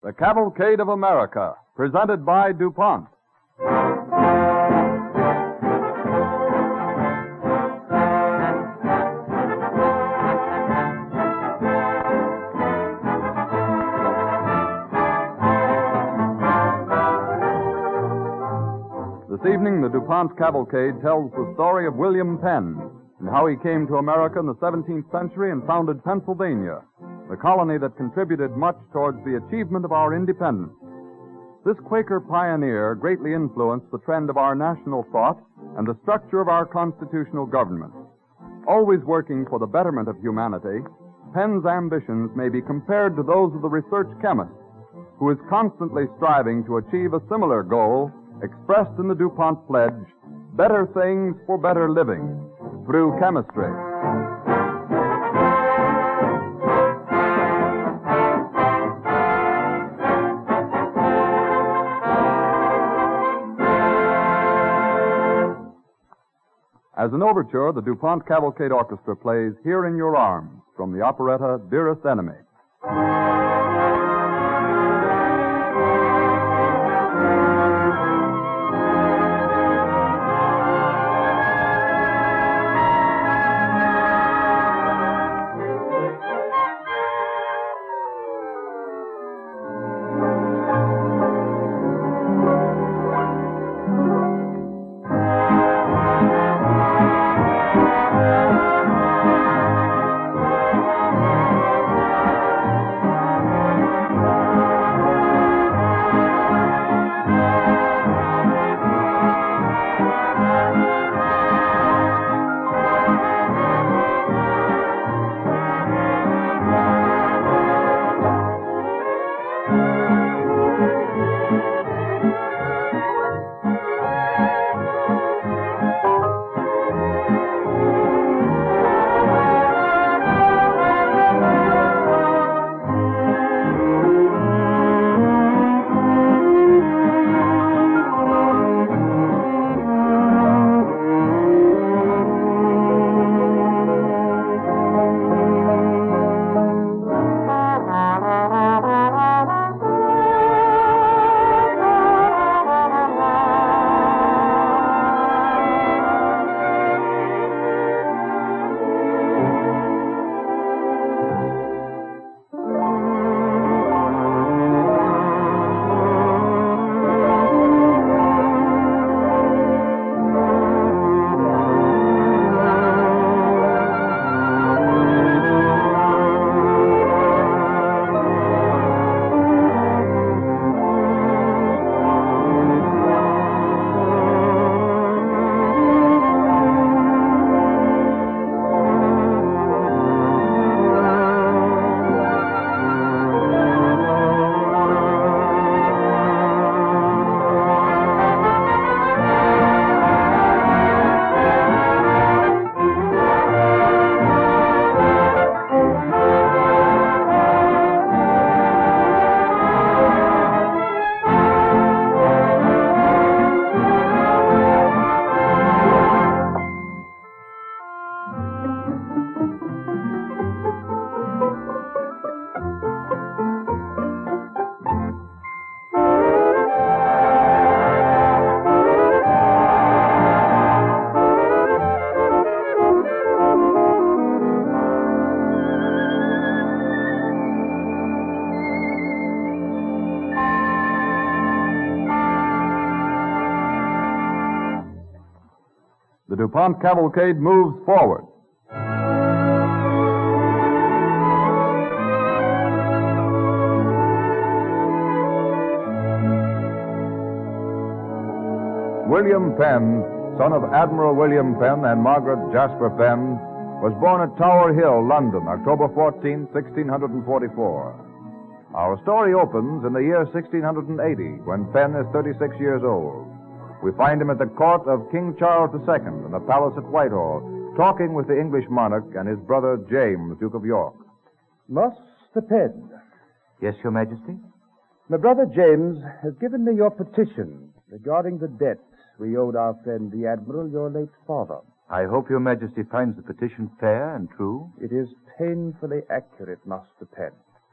The Cavalcade of America, presented by DuPont. This evening, the DuPont Cavalcade tells the story of William Penn and how he came to America in the 17th century and founded Pennsylvania, the colony that contributed much towards the achievement of our independence. This Quaker pioneer greatly influenced the trend of our national thought and the structure of our constitutional government. Always working for the betterment of humanity, Penn's ambitions may be compared to those of the research chemist, who is constantly striving to achieve a similar goal expressed in the DuPont pledge, better things for better living, through chemistry. As an overture, the DuPont Cavalcade Orchestra plays Here in Your Arms from the operetta Dearest Enemy. The DuPont Cavalcade moves forward. William Penn, son of Admiral William Penn and Margaret Jasper Penn, was born at Tower Hill, London, October 14, 1644. Our story opens in the year 1680, when Penn is 36 years old. We find him at the court of King Charles II in the palace at Whitehall, talking with the English monarch and his brother James, Duke of York. Master Penn. Yes, Your Majesty? My brother James has given me your petition regarding the debt we owed our friend the Admiral, your late father. I hope Your Majesty finds the petition fair and true. It is painfully accurate, Master Penn.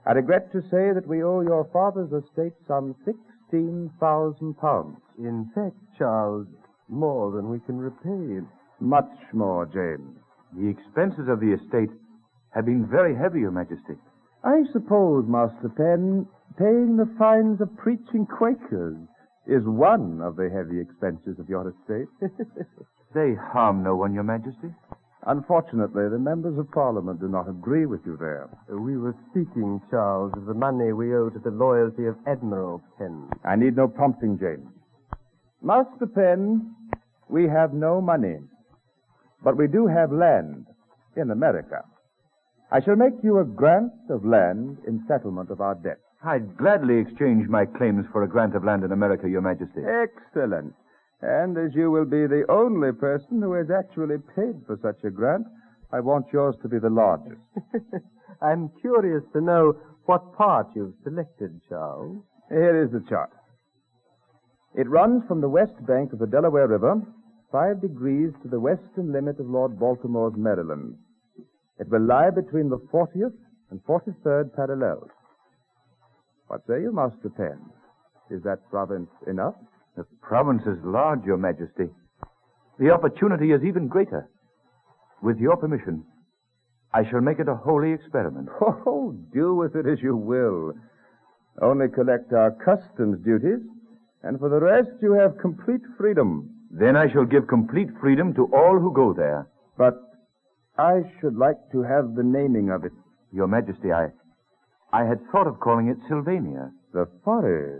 I regret to say that we owe your father's estate some £16,000. In fact, Charles, more than we can repay. Much more, James. The expenses of the estate have been very heavy, Your Majesty. I suppose, Master Penn, paying the fines of preaching Quakers is one of the heavy expenses of your estate. They harm no one, Your Majesty. Unfortunately, the members of Parliament do not agree with you there. We were speaking, Charles, of the money we owe to the loyalty of Admiral Penn. I need no prompting, James. Master Penn, we have no money, but we do have land in America. I shall make you a grant of land in settlement of our debt. I'd gladly exchange my claims for a grant of land in America, Your Majesty. Excellent. And as you will be the only person who has actually paid for such a grant, I want yours to be the largest. I'm curious to know what part you've selected, Charles. Here is the chart. It runs from the west bank of the Delaware River, 5 degrees to the western limit of Lord Baltimore's Maryland. It will lie between the 40th and 43rd parallels. What say you, Master Penn? Is that province enough? The province is large, Your Majesty. The opportunity is even greater. With your permission, I shall make it a holy experiment. Oh, do with it as you will. Only collect our customs duties, and for the rest you have complete freedom. Then I shall give complete freedom to all who go there. But I should like to have the naming of it. Your Majesty, I had thought of calling it Sylvania. The forest.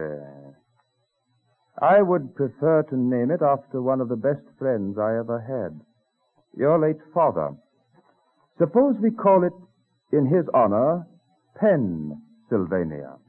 I would prefer to name it after one of the best friends I ever had, your late father. Suppose we call it, in his honor, Pennsylvania.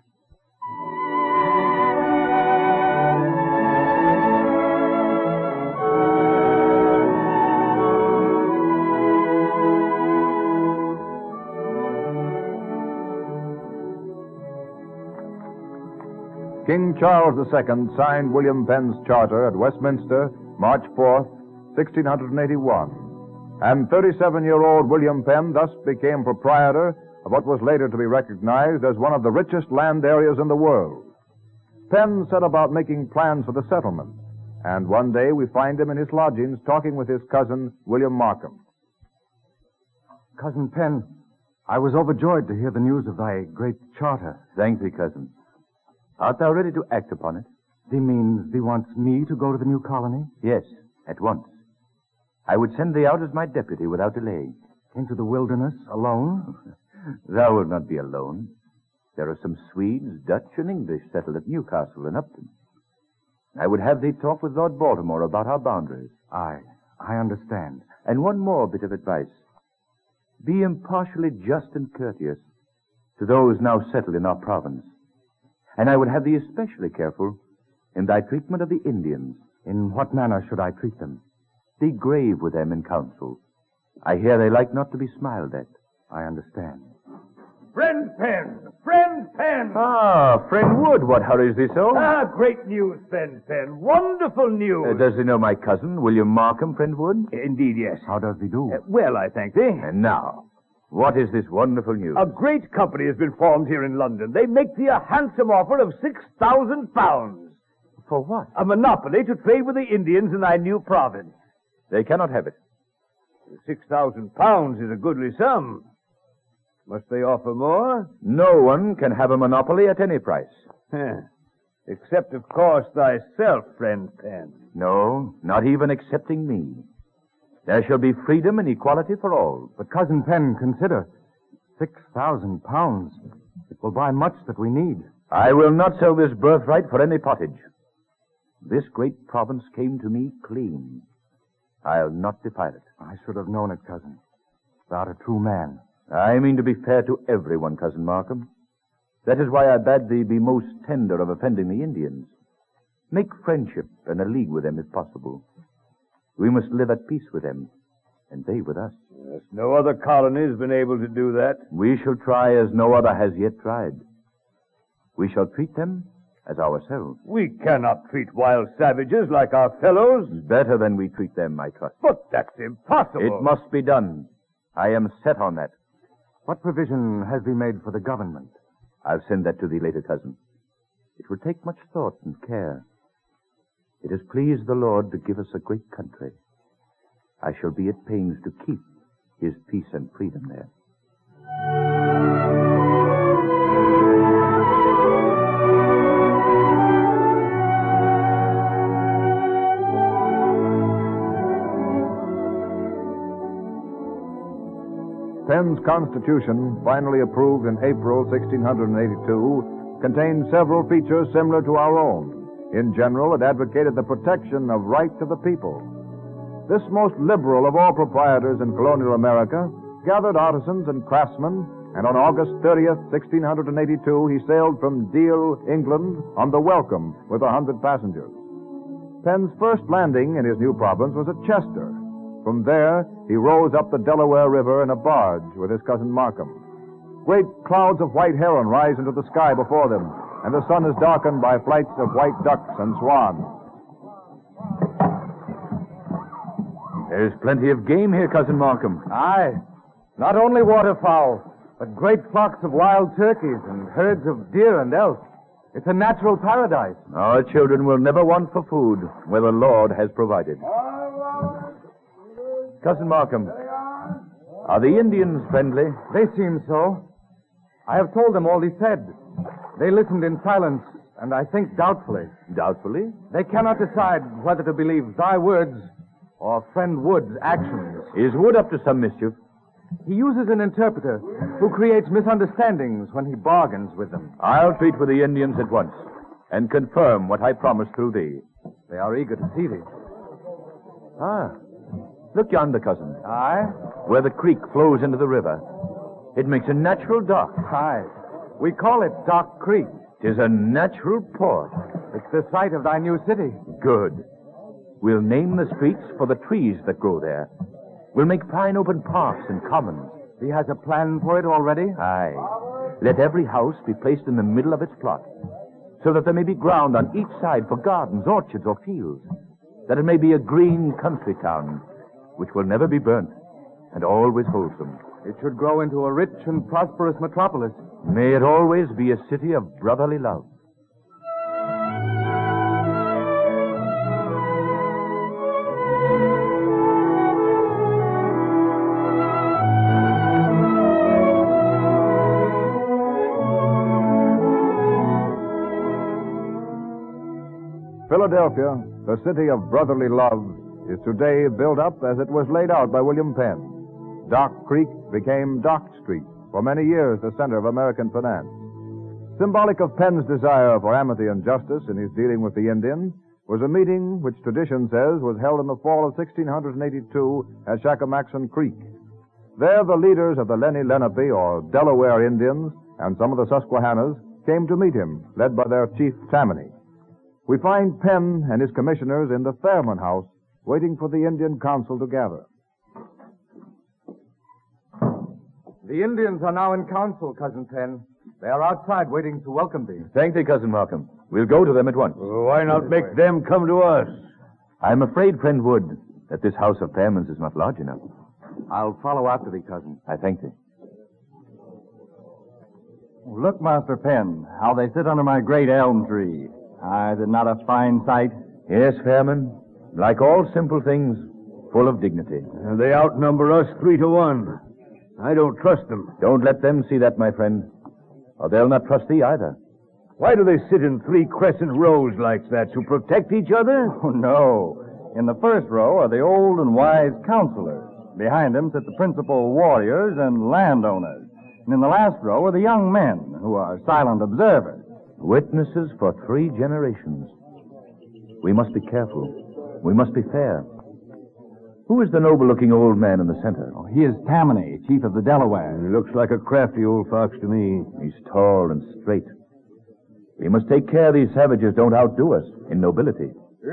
King Charles II signed William Penn's charter at Westminster, March 4th, 1681. And 37-year-old William Penn thus became proprietor of what was later to be recognized as one of the richest land areas in the world. Penn set about making plans for the settlement, and one day we find him in his lodgings talking with his cousin, William Markham. Cousin Penn, I was overjoyed to hear the news of thy great charter. Thank thee, cousin. Art thou ready to act upon it? Thee means thee wants me to go to the new colony? Yes, at once. I would send thee out as my deputy without delay. Into the wilderness, alone? Thou wilt not be alone. There are some Swedes, Dutch, and English settled at Newcastle and Upton. I would have thee talk with Lord Baltimore about our boundaries. I understand. And one more bit of advice. Be impartially just and courteous to those now settled in our province. And I would have thee especially careful in thy treatment of the Indians. In what manner should I treat them? Be grave with them in council. I hear they like not to be smiled at. I understand. Friend Penn! Friend Penn! Ah, friend Wood, what hurries thee so? Great news, friend Penn. Wonderful news. Does he know my cousin, William Markham, friend Wood? Indeed, yes. How does he do? Well, I thank thee. And now, what is this wonderful news? A great company has been formed here in London. They make thee a handsome offer of £6,000. For what? A monopoly to trade with the Indians in thy new province. They cannot have it. £6,000 is a goodly sum. Must they offer more? No one can have a monopoly at any price. Except, of course, thyself, friend Penn. No, not even excepting me. There shall be freedom and equality for all. But, Cousin Penn, consider. £6,000. It will buy much that we need. I will not sell this birthright for any pottage. This great province came to me clean. I'll not defile it. I should have known it, cousin. Thou'rt a true man. I mean to be fair to everyone, Cousin Markham. That is why I bade thee be most tender of offending the Indians. Make friendship and a league with them if possible. We must live at peace with them, and they with us. Yes, no other colony has been able to do that. We shall try as no other has yet tried. We shall treat them as ourselves. We cannot treat wild savages like our fellows. Better than we treat them, I trust. But that's impossible. It must be done. I am set on that. What provision has been made for the government? I'll send that to thee later, cousin. It will take much thought and care. It has pleased the Lord to give us a great country. I shall be at pains to keep his peace and freedom there. Penn's Constitution, finally approved in April 1682, contained several features similar to our own. In general, it advocated the protection of rights of the people. This most liberal of all proprietors in colonial America gathered artisans and craftsmen, and on August 30th, 1682, he sailed from Deal, England, on the Welcome with 100 passengers. Penn's first landing in his new province was at Chester. From there, he rows up the Delaware River in a barge with his cousin Markham. Great clouds of white heron rise into the sky before them, and the sun is darkened by flights of white ducks and swans. There's plenty of game here, Cousin Markham. Aye. Not only waterfowl, but great flocks of wild turkeys and herds of deer and elk. It's a natural paradise. Our children will never want for food where the Lord has provided. Cousin Markham, are the Indians friendly? They seem so. I have told them all he said. They listened in silence, and I think doubtfully. Doubtfully? They cannot decide whether to believe thy words or friend Wood's actions. Is Wood up to some mischief? He uses an interpreter who creates misunderstandings when he bargains with them. I'll treat with the Indians at once and confirm what I promised through thee. They are eager to see thee. Look yonder, cousin. Aye? Where the creek flows into the river. It makes a natural dock. Aye. We call it Dock Creek. 'Tis a natural port. It's the site of thy new city. Good. We'll name the streets for the trees that grow there. We'll make fine open parks and commons. He has a plan for it already? Aye. Let every house be placed in the middle of its plot, so that there may be ground on each side for gardens, orchards, or fields. That it may be a green country town, which will never be burnt, and always wholesome. It should grow into a rich and prosperous metropolis. May it always be a city of brotherly love. Philadelphia, the city of brotherly love, is today built up as it was laid out by William Penn. Dock Creek became Dock Street, for many years the center of American finance. Symbolic of Penn's desire for amity and justice in his dealing with the Indians was a meeting which tradition says was held in the fall of 1682 at Shakamaxon Creek. There the leaders of the Lenni Lenape, or Delaware Indians, and some of the Susquehannas came to meet him, led by their chief Tammany. We find Penn and his commissioners in the Fairman House, waiting for the Indian council to gather. The Indians are now in council, Cousin Penn. They are outside waiting to welcome thee. Thank thee, Cousin Markham. We'll go to them at once. Why not make them come to us? I'm afraid, friend Wood, that this house of Fairman's is not large enough. I'll follow after thee, cousin. I thank thee. Look, Master Penn, how they sit under my great elm tree. Is it not a fine sight? Yes, Fairman. Like all simple things, full of dignity. They outnumber us 3-1. I don't trust them. Don't let them see that, my friend, or they'll not trust thee either. Why do they sit in 3 crescent rows like that? To protect each other? Oh, no. In the first row are the old and wise counselors. Behind them sit the principal warriors and landowners. And in the last row are the young men, who are silent observers. Witnesses for 3 generations. We must be careful. We must be fair. Who is the noble-looking old man in the center? Oh, he is Tammany, chief of the Delaware. He looks like a crafty old fox to me. He's tall and straight. We must take care these savages don't outdo us in nobility.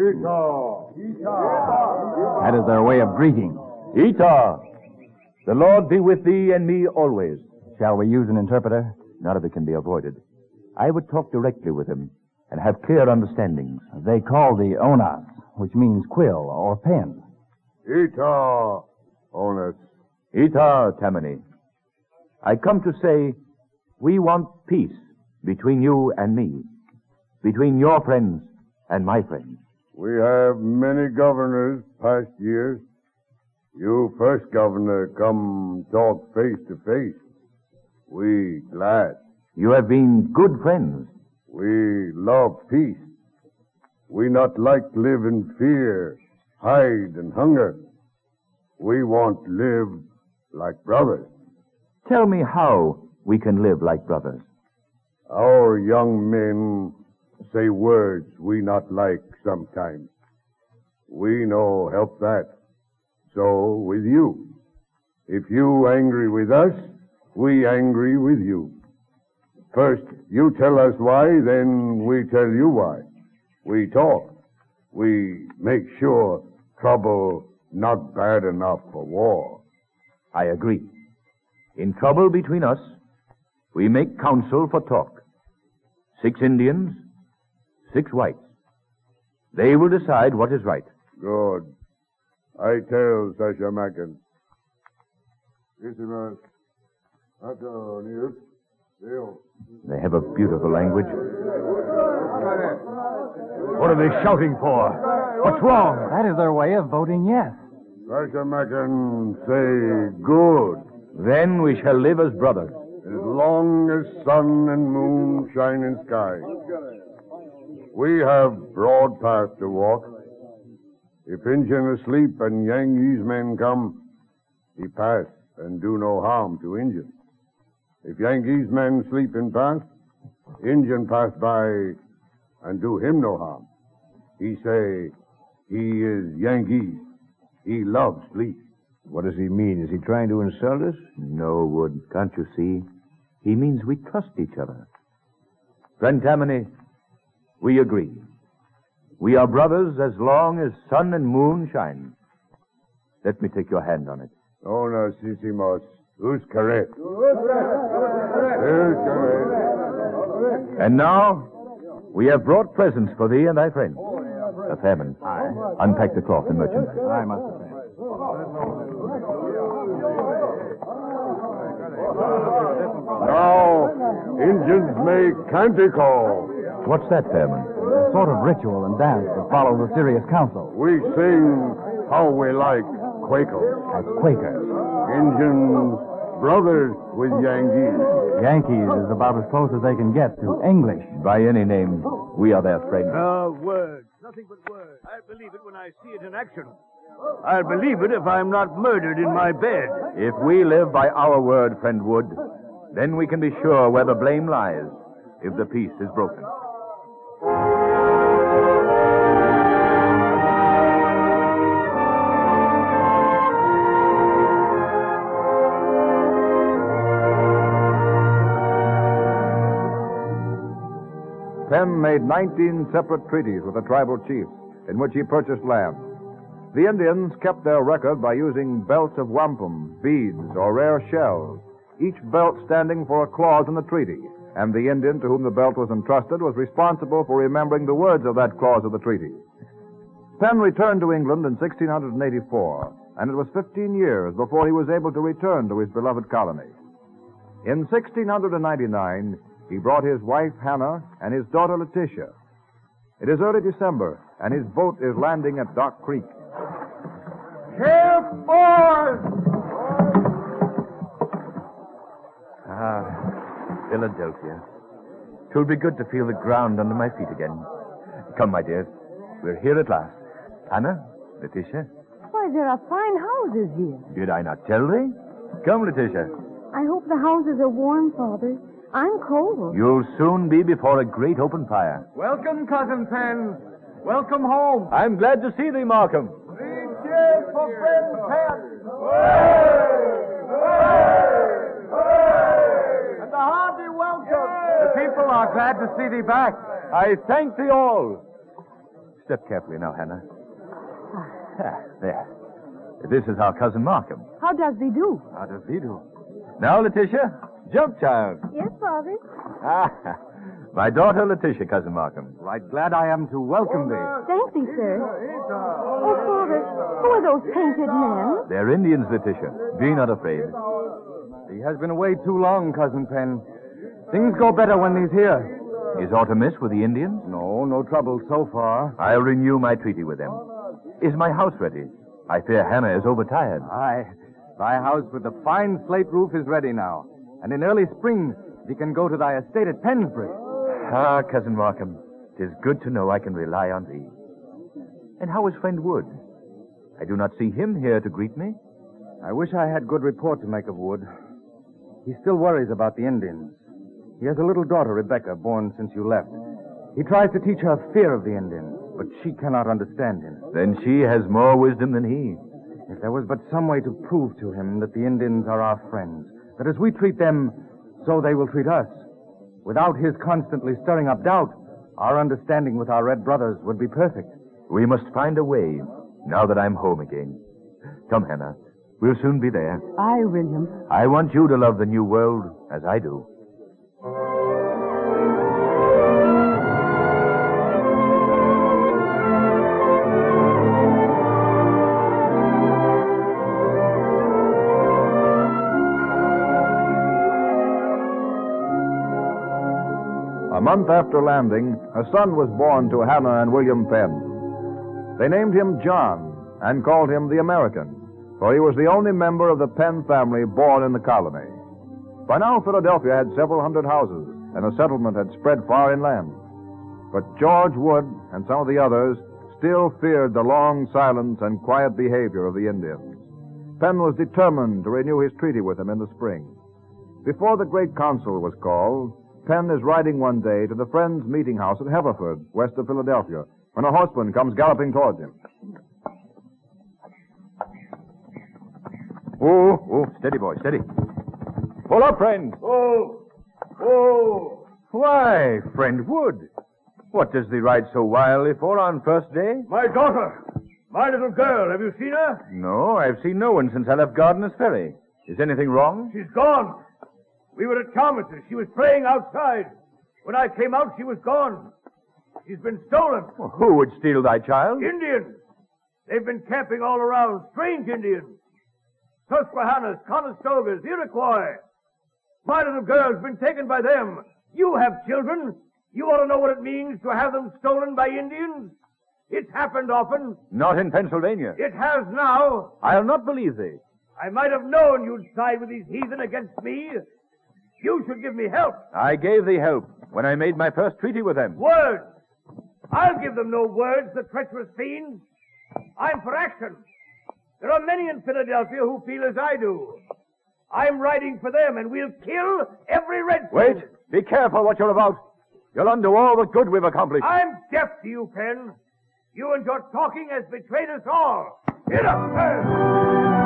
That is their way of greeting. Etah! The Lord be with thee and me always. Shall we use an interpreter? None of it can be avoided. I would talk directly with him and have clear understandings. They call thee Onas, which means quill or pen. Etah, Onas. Etah, Tammany. I come to say we want peace between you and me, between your friends and my friends. We have many governors past years. You first governor come talk face to face. We glad. You have been good friends. We love peace. We not like live in fear, hide and hunger. We want live like brothers. Tell me how we can live like brothers. Our young men say words we not like sometimes. We no help that. So with you. If you angry with us, we angry with you. First, you tell us why, then we tell you why. We talk. We make sure trouble not bad enough for war. I agree. In trouble between us, we make counsel for talk. 6 Indians, 6 whites. They will decide what is right. Good. I tell Sasha Mackin. They have a beautiful language. What are they shouting for? What's wrong? That is their way of voting yes. Sasha Mackin say good. Then we shall live as brothers. As long as sun and moon shine in sky. We have broad path to walk. If Injun asleep and Yankees men come, he pass and do no harm to Injun. If Yankees men sleep in path, Injun pass by and do him no harm. He say he is Yankees. He loves sleep. What does he mean? Is he trying to insult us? No, Wood. Can't you see? He means we trust each other. Friend Tammany, we agree. We are brothers as long as sun and moon shine. Let me take your hand on it. Oh, no, Sisimos. Who's correct? Who's correct? And now, we have brought presents for thee and thy friends. Fairman, unpack the cloth and merchant. I must have. Now, Injuns make canticle. What's that, Fairman? A sort of ritual and dance that follows a serious council. We sing how we like Quakers. As Quakers. Injuns, brothers with Yankees. Yankees is about as close as they can get to English. By any name, we are their friends. Words. Nothing but words. I'll believe it when I see it in action. I'll believe it if I'm not murdered in my bed. If we live by our word, friend Wood, then we can be sure where the blame lies if the peace is broken. Penn made 19 separate treaties with the tribal chiefs in which he purchased land. The Indians kept their record by using belts of wampum, beads, or rare shells, each belt standing for a clause in the treaty, and the Indian to whom the belt was entrusted was responsible for remembering the words of that clause of the treaty. Penn returned to England in 1684, and it was 15 years before he was able to return to his beloved colony. In 1699, he brought his wife Hannah and his daughter Letitia. It is early December, and his boat is landing at Dock Creek. Help, boys! Philadelphia. 'Twill be good to feel the ground under my feet again. Come, my dears. We're here at last. Hannah, Letitia. Why, there are fine houses here. Did I not tell thee? Come, Letitia. I hope the houses are warm, Father. I'm cold. You'll soon be before a great open fire. Welcome, Cousin Penn. Welcome home. I'm glad to see thee, Markham. Cheers for friend Penn. And a hearty welcome. The people are glad to see thee back. I thank thee all. Step carefully now, Hannah. There. This is our cousin Markham. How does he do? How does he do? Now, Letitia, jump, child. Yes, Father. My daughter, Letitia, cousin Markham. Right glad I am to welcome thee. Thank thee, sir. Oh, Father, who are those painted men? They're Indians, Letitia. Be not afraid. He has been away too long, Cousin Penn. Things go better when he's here. Is aught amiss with the Indians? No trouble so far. I'll renew my treaty with them. Is my house ready? I fear Hannah is overtired. Aye. Thy house with the fine slate roof is ready now. And in early spring, thee can go to thy estate at Pensbury. Ah, Cousin Markham, 'tis good to know I can rely on thee. And how is friend Wood? I do not see him here to greet me. I wish I had good report to make of Wood. He still worries about the Indians. He has a little daughter, Rebecca, born since you left. He tries to teach her fear of the Indians, but she cannot understand him. Then she has more wisdom than he. If there was but some way to prove to him that the Indians are our friends, that as we treat them, so they will treat us. Without his constantly stirring up doubt, our understanding with our red brothers would be perfect. We must find a way, now that I'm home again. Come, Hannah. We'll soon be there. Aye, William. I want you to love the new world as I do. A month after landing, a son was born to Hannah and William Penn. They named him John and called him the American, for he was the only member of the Penn family born in the colony. By now, Philadelphia had several hundred houses, and a settlement had spread far inland. But George Wood and some of the others still feared the long silence and quiet behavior of the Indians. Penn was determined to renew his treaty with them in the spring. Before the great council was called, Penn is riding one day to the Friends Meeting House at Haverford, west of Philadelphia, when a horseman comes galloping towards him. Oh, steady, boy, steady. Pull up, friend. Oh! Why, friend Wood, what does thee ride so wildly for on first day? My daughter! My little girl, have you seen her? No, I've seen no one since I left Gardiner's Ferry. Is anything wrong? She's gone. We were at Thomas's. She was playing outside. When I came out, she was gone. She's been stolen. Well, who would steal thy child? Indians. They've been camping all around. Strange Indians. Susquehannas, Conestogas, Iroquois. My little girl's been taken by them. You have children. You ought to know what it means to have them stolen by Indians. It's happened often. Not in Pennsylvania. It has now. I'll not believe thee. I might have known you'd side with these heathen against me. You should give me help. I gave thee help when I made my first treaty with them. Words. I'll give them no words, the treacherous fiends. I'm for action. There are many in Philadelphia who feel as I do. I'm riding for them, and we'll kill every redskin. Wait. Be careful what you're about. You'll undo all the good we've accomplished. I'm deaf to you, Penn. You and your talking has betrayed us all. Get up, Penn.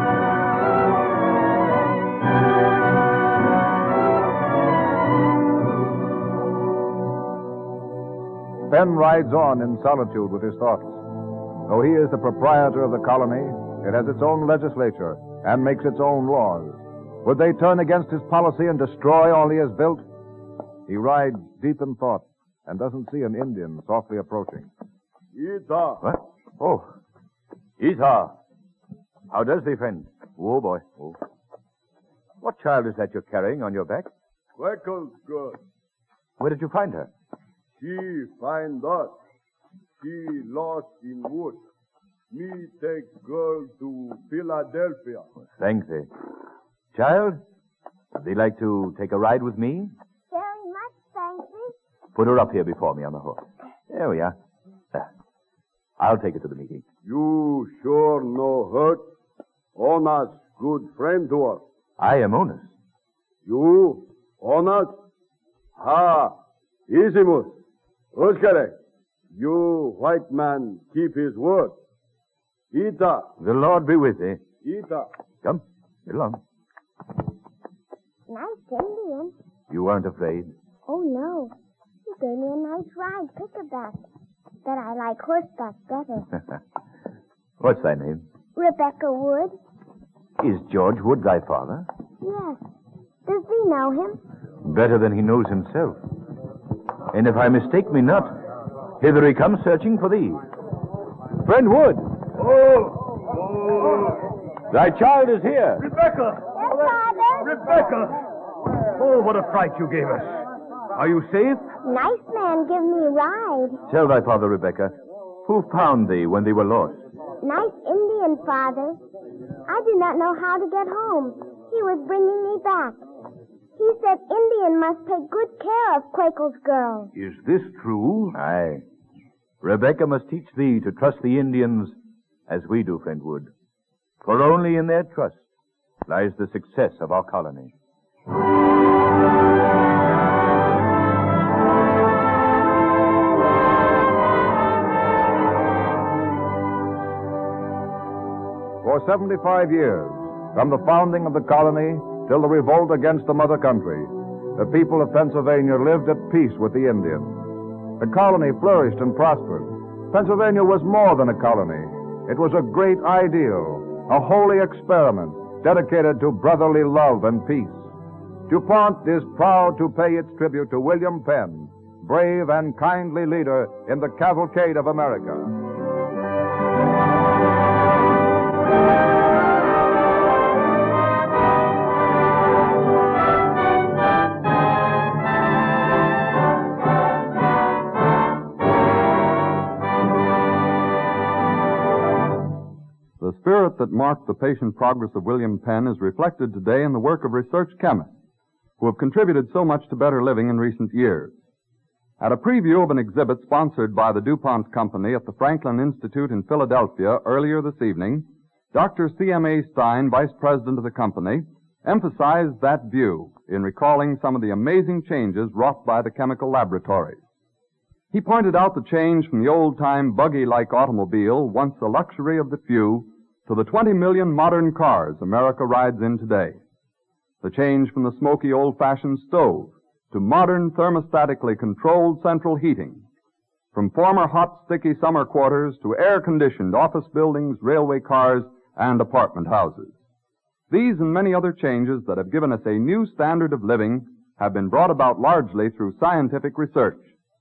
Penn rides on in solitude with his thoughts. Though he is the proprietor of the colony, it has its own legislature and makes its own laws. Would they turn against his policy and destroy all he has built? He rides deep in thought and doesn't see an Indian softly approaching. Ita. What? Oh. Ita. How does thee, friend? Oh, boy. Oh. What child is that you're carrying on your back? Freckles good. Where did you find her? She find us. She lost in wood. Me take girl to Philadelphia. Thank thee. Child, would thee like to take a ride with me? Very much, thank you. Put her up here before me on the horse. There we are. There. I'll take her to the meeting. You sure no hurt? Onas, good friend to us. I am Onus. You? Onas? Ha! Isimus. Uskere. You white man keep his word. Ita. The Lord be with thee. Ita. Come, get along. Nice Indian. You weren't afraid? Oh, no. You gave me a nice ride, pickaback. But I like horseback better. What's thy name? Rebecca Wood. Is George Wood thy father? Yes. Does thee know him? Better than he knows himself. And if I mistake me not, hither he comes searching for thee. Friend Wood! Oh! Thy child is here. Rebecca! Yes, Father. Rebecca! Oh, what a fright you gave us. Are you safe? Nice man give me a ride. Tell thy father, Rebecca, who found thee when they were lost? Nice Indian, Father. I did not know how to get home. He was bringing me back. He said Indian must take good care of Quakel's girl. Is this true? Aye. Rebecca must teach thee to trust the Indians as we do, friend Wood. For only in their trust lies the success of our colony. For 75 years, from the founding of the colony till the revolt against the mother country, the people of Pennsylvania lived at peace with the Indians. The colony flourished and prospered. Pennsylvania was more than a colony. It was a great ideal, a holy experiment dedicated to brotherly love and peace. DuPont is proud to pay its tribute to William Penn, brave and kindly leader in the cavalcade of America. The spirit that marked the patient progress of William Penn is reflected today in the work of research chemists who have contributed so much to better living in recent years. At a preview of an exhibit sponsored by the DuPont Company at the Franklin Institute in Philadelphia earlier this evening, Dr. C.M.A. Stein, vice president of the company, emphasized that view in recalling some of the amazing changes wrought by the chemical laboratories. He pointed out the change from the old-time buggy-like automobile, once a luxury of the few, to the 20 million modern cars America rides in today. The change from the smoky old-fashioned stove to modern thermostatically controlled central heating. From former hot, sticky summer quarters to air-conditioned office buildings, railway cars, and apartment houses. These and many other changes that have given us a new standard of living have been brought about largely through scientific research.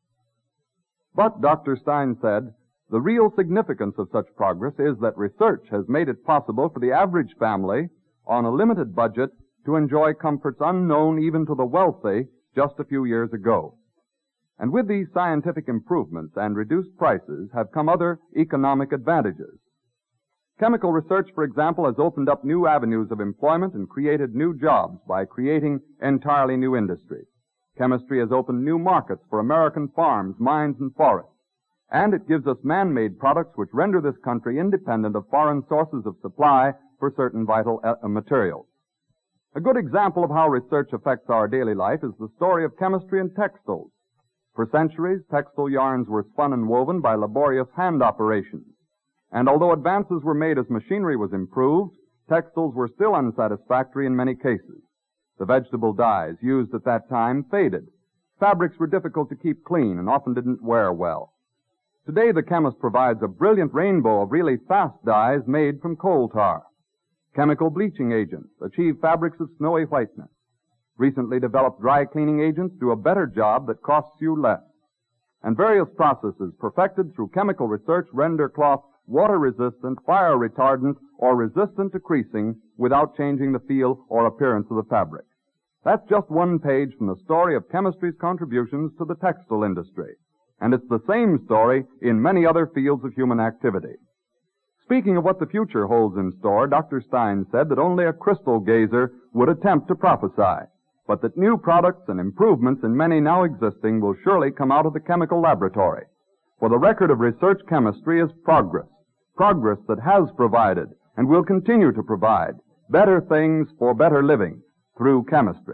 But, Dr. Stein said, the real significance of such progress is that research has made it possible for the average family, on a limited budget, to enjoy comforts unknown even to the wealthy just a few years ago. And with these scientific improvements and reduced prices have come other economic advantages. Chemical research, for example, has opened up new avenues of employment and created new jobs by creating entirely new industries. Chemistry has opened new markets for American farms, mines, and forests. And it gives us man-made products which render this country independent of foreign sources of supply for certain vital materials. A good example of how research affects our daily life is the story of chemistry in textiles. For centuries, textile yarns were spun and woven by laborious hand operations. And although advances were made as machinery was improved, textiles were still unsatisfactory in many cases. The vegetable dyes used at that time faded. Fabrics were difficult to keep clean and often didn't wear well. Today, the chemist provides a brilliant rainbow of really fast dyes made from coal tar. Chemical bleaching agents achieve fabrics of snowy whiteness. Recently developed dry cleaning agents do a better job that costs you less. And various processes perfected through chemical research render cloth water-resistant, fire-retardant, or resistant to creasing without changing the feel or appearance of the fabric. That's just one page from the story of chemistry's contributions to the textile industry. And it's the same story in many other fields of human activity. Speaking of what the future holds in store, Dr. Stein said that only a crystal gazer would attempt to prophesy, but that new products and improvements in many now existing will surely come out of the chemical laboratory. For the record of research chemistry is progress that has provided and will continue to provide better things for better living through chemistry.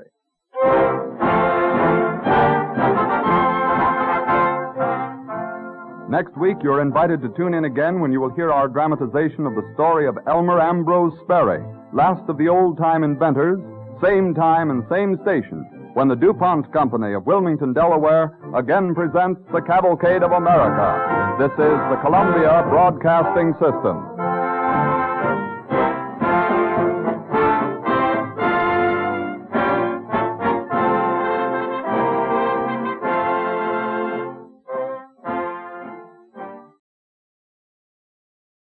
Next week, you're invited to tune in again when you will hear our dramatization of the story of Elmer Ambrose Sperry, last of the old-time inventors, same time and same station, when the DuPont Company of Wilmington, Delaware, again presents the Cavalcade of America. This is the Columbia Broadcasting System.